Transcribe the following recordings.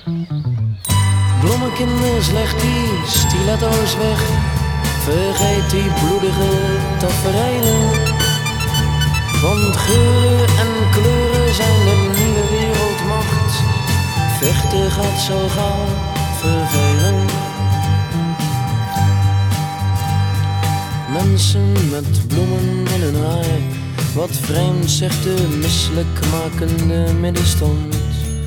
Bloemekinders, leg die stiletto's weg. Vergeet die bloedige tafereelen. Want geuren en kleuren zijn de nieuwe wereldmacht. Vechten gaat zo gauw vervelen. Mensen met bloemen in hun haar. Wat vreemd, zegt de misselijkmakende middenstand.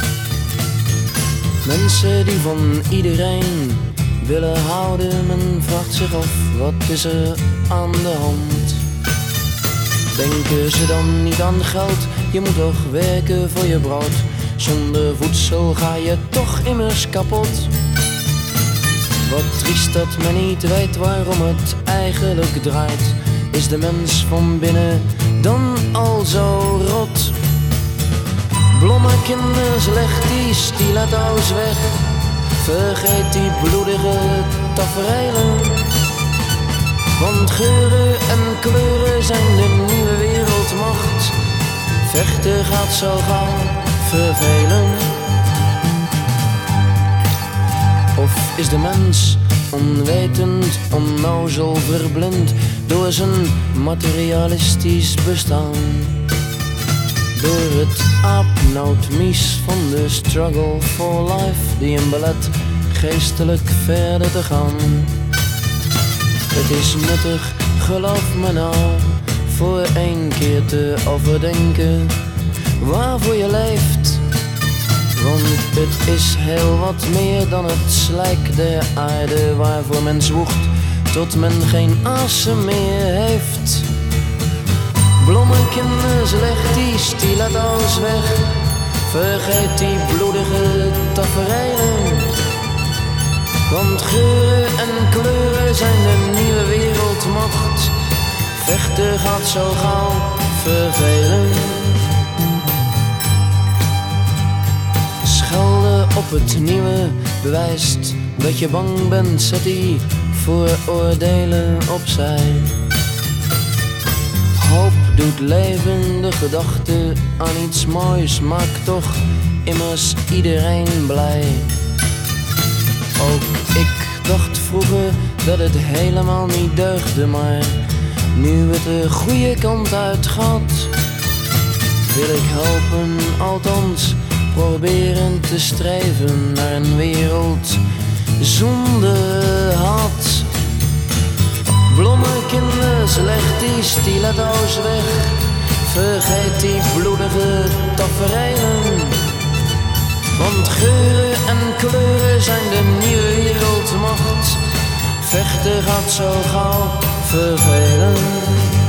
Mensen die van iedereen willen houden. Men vraagt zich af, wat is er aan de hand? Denken ze dan niet aan geld? Je moet toch werken voor je brood. Zonder voedsel ga je toch immers kapot. Wat triest dat men niet weet waarom het eigenlijk draait. Is de mens van binnen dan al zo rot? Bloemekinders, leg die stiletto's weg. Vergeet die bloedige tafereelen. Want geuren en kleuren zijn de nieuwe wereldmacht. Vechten gaat zo gauw vervelen. Of is de mens onwetend, onnozel, verblind door zijn materialistisch bestaan? Door het aapnootmies van de struggle for life die hem belet geestelijk verder te gaan. Het is nuttig, geloof me nou, voor één keer te overdenken waarvoor je leeft. Want het is heel wat meer dan het slijk der aarde waarvoor men zwoegt tot men geen asem meer heeft. Bloemekinders, leg die stiletto's weg. Vergeet die bloedige tafereelen. Want geuren en kleuren zijn de nieuwe wereldmacht. Vechten gaat zo gauw vervelen. Schelden op het nieuwe bewijst dat je bang bent. Zet die vooroordelen opzij. Hoop doet leven, de gedachte aan iets moois maakt toch immers iedereen blij. Ook ik dacht vroeger dat het helemaal niet deugde, maar nu het de goede kant uit gaat, wil ik helpen, althans proberen te streven naar een wereld zonder haat. Bloemekinders, leg die stiletto's weg. Vergeet die bloedige tafereelen. Want geuren en kleuren zijn de nieuwe wereldmacht. Vechten gaat zo gauw vervelen.